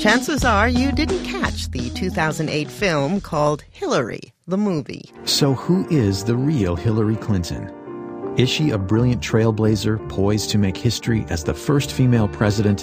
Chances are you didn't catch the 2008 film called Hillary, the movie. So who is the real Hillary Clinton? Is she a brilliant trailblazer poised to make history as the first female president?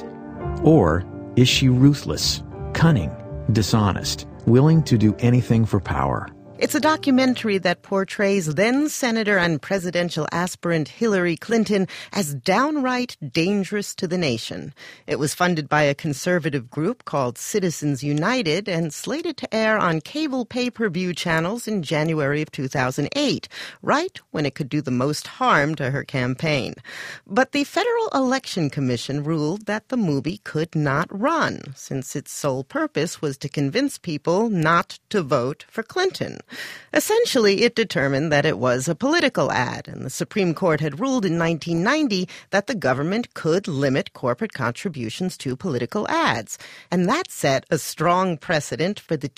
Or is she ruthless, cunning, dishonest, willing to do anything for power? It's a documentary that portrays then-Senator and presidential aspirant Hillary Clinton as downright dangerous to the nation. It was funded by a conservative group called Citizens United and slated to air on cable pay-per-view channels in January of 2008, right when it could do the most harm to her campaign. But the Federal Election Commission ruled that the movie could not run, since its sole purpose was to convince people not to vote for Clinton. Essentially, it determined that it was a political ad, and the Supreme Court had ruled in 1990 that the government could limit corporate contributions to political ads. And that set a strong precedent for the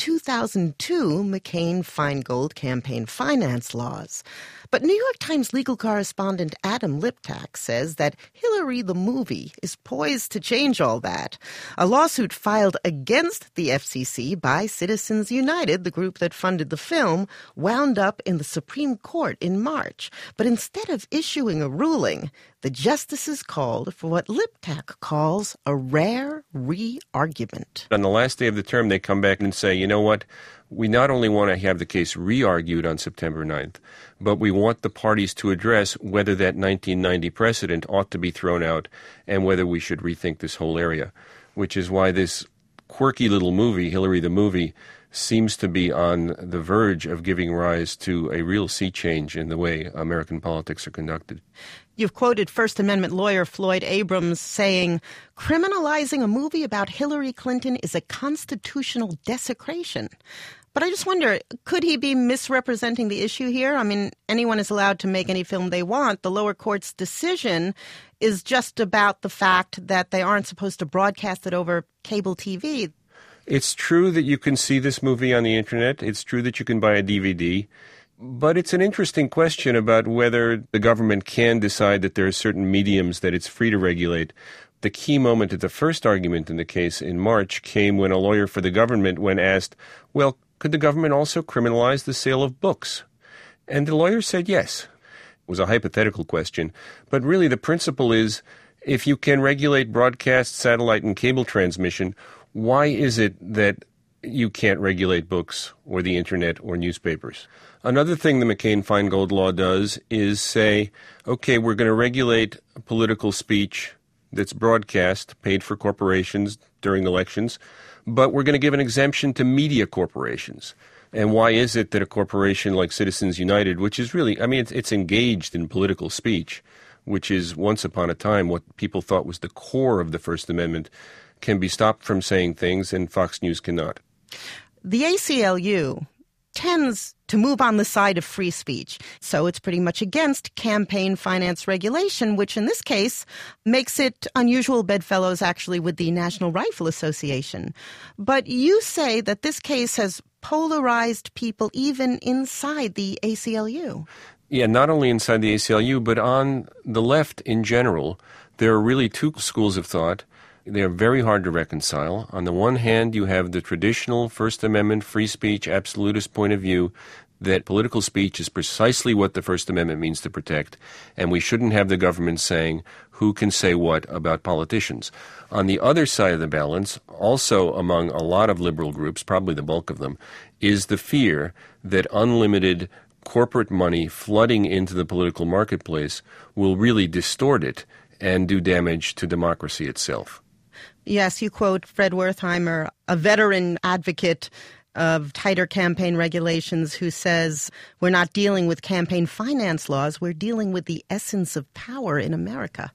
2002 McCain-Feingold campaign finance laws. But New York Times legal correspondent Adam Liptak says that Hillary the movie is poised to change all that. A lawsuit filed against the FCC by Citizens United, the group that funded the film, wound up in the Supreme Court in March. But instead of issuing a ruling, the justices called for what Liptak calls a rare re-argument. On the last day of the term, they come back and say, you know what? We not only want to have the case re-argued on September 9th, but we want the parties to address whether that 1990 precedent ought to be thrown out and whether we should rethink this whole area, which is why this quirky little movie, Hillary the movie, seems to be on the verge of giving rise to a real sea change in the way American politics are conducted. You've quoted First Amendment lawyer Floyd Abrams saying, criminalizing a movie about Hillary Clinton is a constitutional desecration. But I just wonder, could he be misrepresenting the issue here? I mean, anyone is allowed to make any film they want. The lower court's decision is just about the fact that they aren't supposed to broadcast it over cable TV. It's true that you can see this movie on the internet. It's true that you can buy a DVD. But it's an interesting question about whether the government can decide that there are certain mediums that it's free to regulate. The key moment at the first argument in the case in March came when a lawyer for the government, when asked, well, could the government also criminalize the sale of books? And the lawyer said yes. It was a hypothetical question. But really the principle is, if you can regulate broadcast, satellite, and cable transmission, why is it that you can't regulate books or the internet or newspapers? Another thing the McCain-Feingold law does is say, okay, we're going to regulate political speech that's broadcast, paid for corporations during elections, but we're going to give an exemption to media corporations. And why is it that a corporation like Citizens United, which is really, I mean, it's engaged in political speech, which is once upon a time what people thought was the core of the First Amendment, can be stopped from saying things and Fox News cannot? The ACLU tends to move on the side of free speech. So it's pretty much against campaign finance regulation, which in this case makes it unusual bedfellows actually with the National Rifle Association. But you say that this case has polarized people even inside the ACLU. Yeah, not only inside the ACLU, but on the left in general. There are really two schools of thought. They are very hard to reconcile. On the one hand, you have the traditional First Amendment free speech absolutist point of view that political speech is precisely what the First Amendment means to protect, and we shouldn't have the government saying who can say what about politicians. On the other side of the balance, also among a lot of liberal groups, probably the bulk of them, is the fear that unlimited corporate money flooding into the political marketplace will really distort it and do damage to democracy itself. Yes, you quote Fred Wertheimer, a veteran advocate of tighter campaign regulations, who says, we're not dealing with campaign finance laws, we're dealing with the essence of power in America.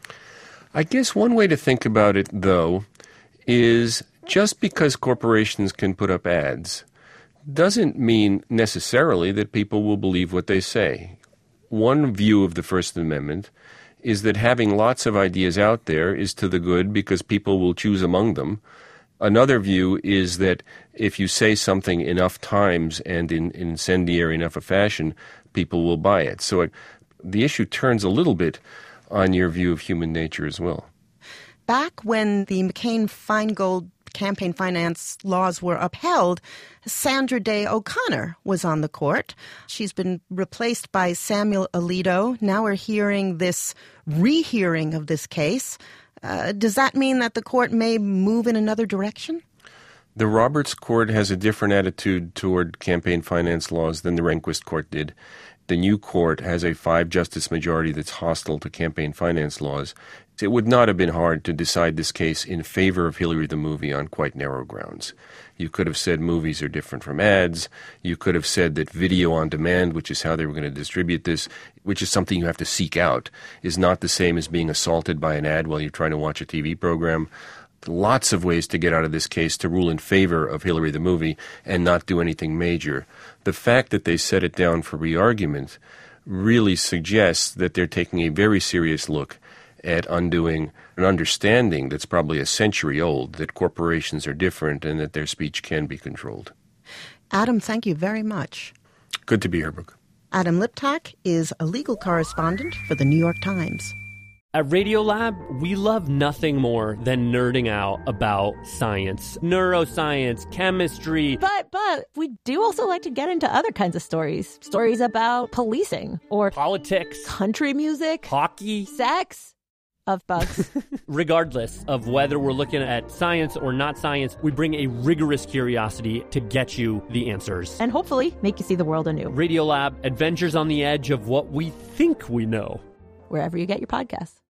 I guess one way to think about it, though, is just because corporations can put up ads doesn't mean necessarily that people will believe what they say. One view of the First Amendment is that having lots of ideas out there is to the good because people will choose among them. Another view is that if you say something enough times and in incendiary enough a fashion, people will buy it. So the issue turns a little bit on your view of human nature as well. Back when the McCain-Feingold campaign finance laws were upheld, Sandra Day O'Connor was on the court. She's been replaced by Samuel Alito. Now we're hearing this rehearing of this case. Does that mean that the court may move in another direction? The Roberts Court has a different attitude toward campaign finance laws than the Rehnquist Court did. The new court has a 5-justice majority that's hostile to campaign finance laws. It would not have been hard to decide this case in favor of Hillary the movie on quite narrow grounds. You could have said movies are different from ads. You could have said that video on demand, which is how they were going to distribute this, which is something you have to seek out, is not the same as being assaulted by an ad while you're trying to watch a TV program. Lots of ways to get out of this case to rule in favor of Hillary the movie and not do anything major. The fact that they set it down for re-argument really suggests that they're taking a very serious look at undoing an understanding that's probably a century old, that corporations are different and that their speech can be controlled. Adam, thank you very much. Good to be here, Brooke. Adam Liptak is a legal correspondent for the New York Times. At Radiolab, we love nothing more than nerding out about science, neuroscience, chemistry. But we do also like to get into other kinds of stories. Stories about policing or politics, country music, hockey, sex, of bugs. Regardless of whether we're looking at science or not science, we bring a rigorous curiosity to get you the answers. And hopefully make you see the world anew. Radiolab, adventures on the edge of what we think we know. Wherever you get your podcasts.